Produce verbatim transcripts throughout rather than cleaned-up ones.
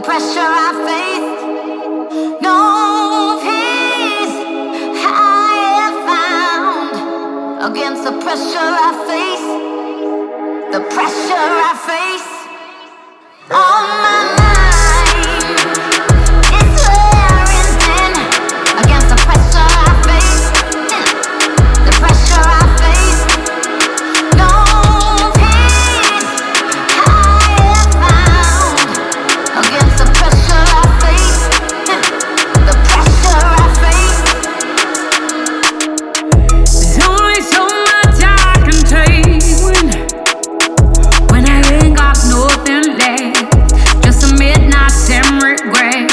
pressure I face, no peace I have found. Against the pressure I face, the pressure I face, on my mind, it's wearing thin. Against the pressure I face, the pressure I face, no peace I have found. Against the pressure I face, the pressure I face. There's only so much I can take when, when I ain't got nothing left, just a midnight and regret.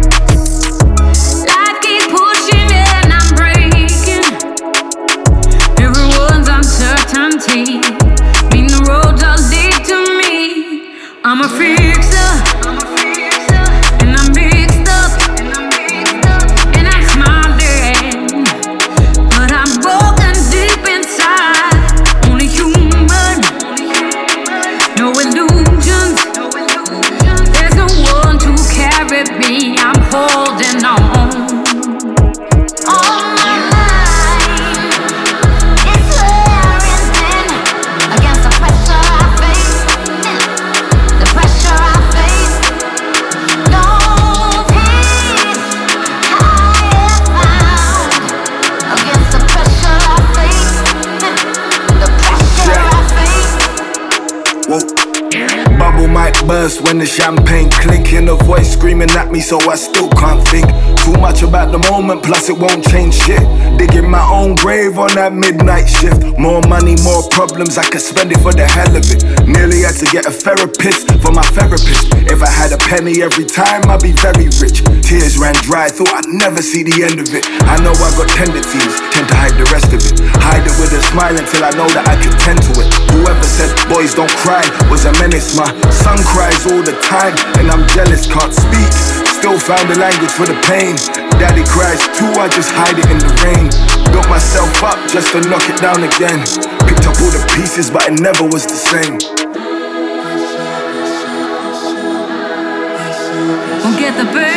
Life keeps pushing and I'm breaking. Everyone's uncertainty mean the road does lead to me. I'm a fixer, and I'm mixed up, and I'm smiling, but I'm broken deep inside. Only human, no illusions. There's no one to carry me. I'm holding on. On my mind, it's wearing thin. Against the pressure I face, the pressure I face, no peace I have found. Against the pressure I face, the pressure I face. Whoa. Bubble might burst when the champagne clinking. The voice screaming at me, so I still can't think. Too much about the moment, plus it won't change shit. Digging my own grave on that midnight shift. More money, more problems, I could spend it for the hell of it. Nearly had to get a therapist for my therapist. If I had a penny every time, I'd be very rich. Tears ran dry, thought I'd never see the end of it. I know I got tendencies, tend to hide the rest of it. Hide it with a smile until I know that I can tend to it. Whoever said boys don't cry was a menace. My son cries all the time, and I'm jealous, can't speak. Still found the language for the pain. Daddy cries too, I just hide it in the rain. Built myself up just to knock it down again. Picked up all the pieces, but it never was the same. We'll get the bird.